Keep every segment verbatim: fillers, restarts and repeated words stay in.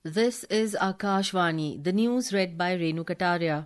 This is Akashvani, the news read by Renu Kataria.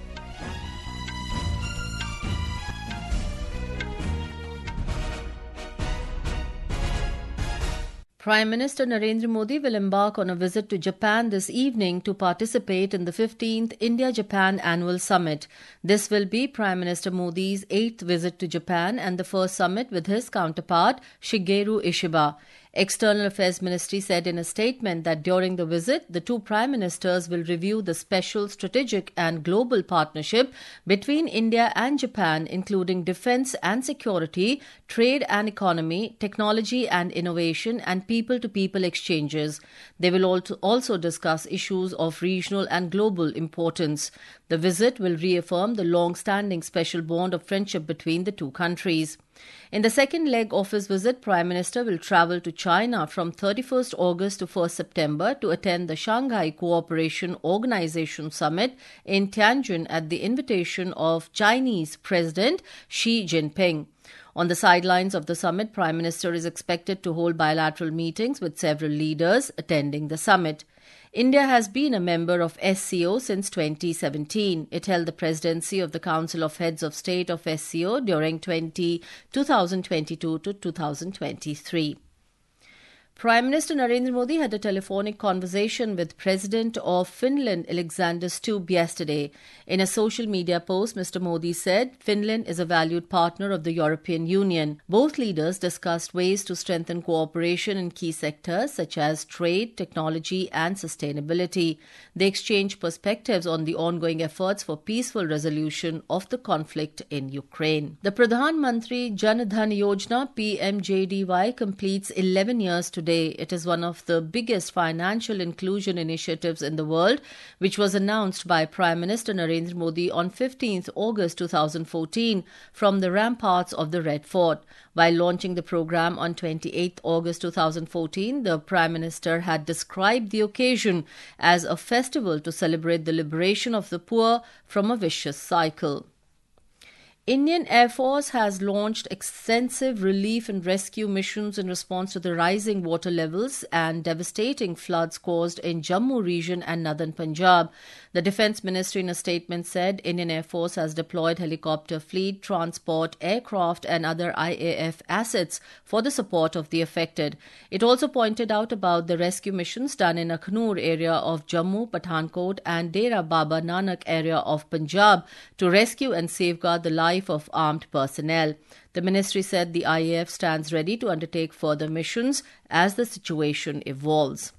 Prime Minister Narendra Modi will embark on a visit to Japan this evening to participate in the fifteenth India-Japan Annual Summit. This will be Prime Minister Modi's eighth visit to Japan and the first summit with his counterpart, Shigeru Ishiba. External Affairs Ministry said in a statement that during the visit, the two prime ministers will review the special strategic and global partnership between India and Japan, including defense and security, trade and economy, technology and innovation, and people-to-people exchanges. They will also discuss issues of regional and global importance. The visit will reaffirm the long-standing special bond of friendship between the two countries. In the second leg of his visit, Prime Minister will travel to China from thirty-first August to first September to attend the Shanghai Cooperation Organization Summit in Tianjin at the invitation of Chinese President Xi Jinping. On the sidelines of the summit, Prime Minister is expected to hold bilateral meetings with several leaders attending the summit. India has been a member of S C O since twenty seventeen. It held the presidency of the Council of Heads of State of S C O during twenty twenty-two to two thousand twenty-three. Prime Minister Narendra Modi had a telephonic conversation with President of Finland, Alexander Stubb, yesterday. In a social media post, Mister Modi said Finland is a valued partner of the European Union. Both leaders discussed ways to strengthen cooperation in key sectors such as trade, technology and sustainability. They exchanged perspectives on the ongoing efforts for peaceful resolution of the conflict in Ukraine. The Pradhan Mantri Jan Dhan Yojana P M J D Y completes eleven years today. It is one of the biggest financial inclusion initiatives in the world, which was announced by Prime Minister Narendra Modi on fifteenth August two thousand fourteen from the ramparts of the Red Fort. While launching the program on twenty-eighth August two thousand fourteen, the Prime Minister had described the occasion as a festival to celebrate the liberation of the poor from a vicious cycle. Indian Air Force has launched extensive relief and rescue missions in response to the rising water levels and devastating floods caused in Jammu region and northern Punjab. The Defence Ministry in a statement said Indian Air Force has deployed helicopter fleet, transport, aircraft and other I A F assets for the support of the affected. It also pointed out about the rescue missions done in Akhnur area of Jammu, Pathankot and Dera Baba Nanak area of Punjab to rescue and safeguard the life of armed personnel. The ministry said the I A F stands ready to undertake further missions as the situation evolves.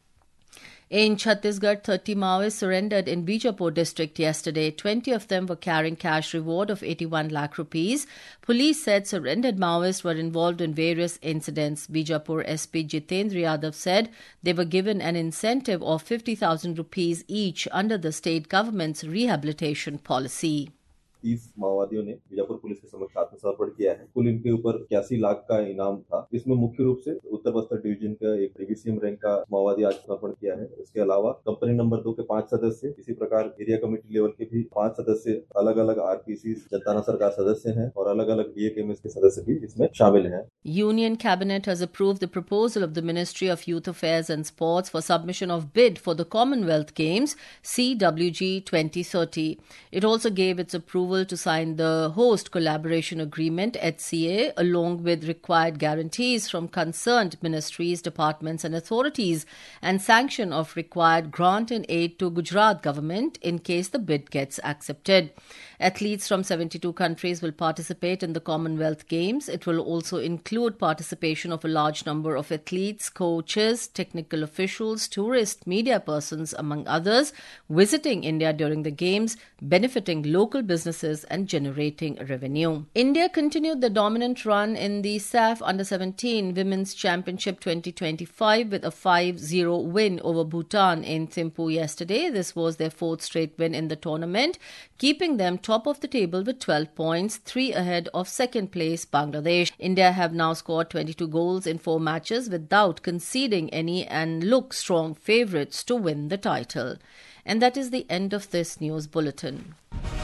In Chhattisgarh, thirty Maoists surrendered in Bijapur district yesterday. twenty of them were carrying cash reward of eighty-one lakh rupees. Police said surrendered Maoists were involved in various incidents. Bijapur S P Jitendra Yadav said they were given an incentive of fifty thousand rupees each under the state government's rehabilitation policy. तीस माओवादियों ने Bijapur police के समक्ष आत्मसमर्पण किया है। कुल इनके ऊपर इक्यासी लाख का इनाम था। इसमें मुख्य रूप से उत्तर बस्तर डिवीजन का एक डीवीसीएम रैंक का माओवादी आत्मसमर्पण किया है। इसके अलावा कंपनी नंबर दो के पांच सदस्य, इसी प्रकार एरिया कमेटी लेवल के भी पांच सदस्य, अलग अलग आरपीसी जनता सरकार सदस्य हैं और अलग अलग डीएकेएमएस के सदस्य भी इसमें शामिल हैं। Union Cabinet has approved the proposal of the Ministry of Youth Affairs and Sports for submission of bid for the Commonwealth Games C W G twenty thirty. It also gave its approval to sign the host collaboration agreement H C A along with required guarantees from concerned ministries, departments and authorities and sanction of required grant and aid to Gujarat government in case the bid gets accepted. Athletes from seventy-two countries will participate in the Commonwealth Games. It will also include participation of a large number of athletes, coaches, technical officials, tourists, media persons, among others, visiting India during the Games, benefiting local businesses and generating revenue. India continued the dominant run in the S A F Under seventeen Women's Championship twenty twenty-five with a five zero win over Bhutan in Thimphu yesterday. This was their fourth straight win in the tournament, keeping them top of the table with twelve points, three ahead of second place Bangladesh. India have now scored twenty-two goals in four matches without conceding any and look strong favourites to win the title. And that is the end of this news bulletin.